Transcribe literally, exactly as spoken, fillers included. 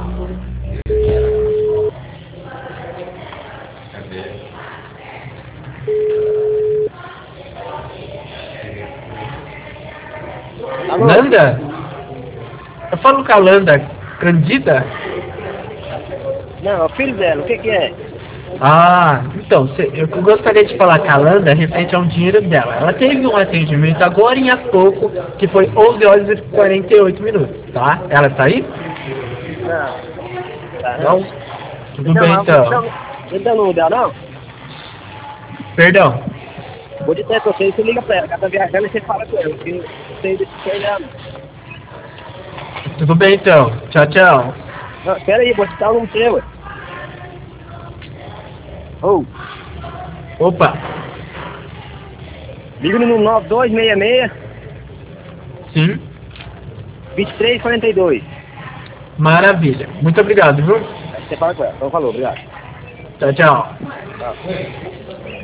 Alô? Nanda? Eu falo com a Landa Candida? Não, é o filho dela, o que que é? Ah, então, cê- eu gostaria de falar com a Landa referente ao dinheiro dela. Ela teve um atendimento agora em há pouco, que foi onze horas e quarenta e oito minutos, tá? Ela tá aí? Não, tá não. Não? Tudo Não, bem mas então. não, não dá o número dela, não? Perdão. Vou dizer pra você, você liga pra ela, que ela tá viajando e você fala com ela, porque eu sei desse sei dela. Tudo bem então. Tchau, tchau. Não, pera aí, vou te dar o número seu, ué. Ô, Opa. liga no nove dois seis seis, Sim. dois três quatro dois. Maravilha. Muito obrigado, viu? Aí você fala com ela. Então falou, obrigado. Tchau, tchau. Tchau.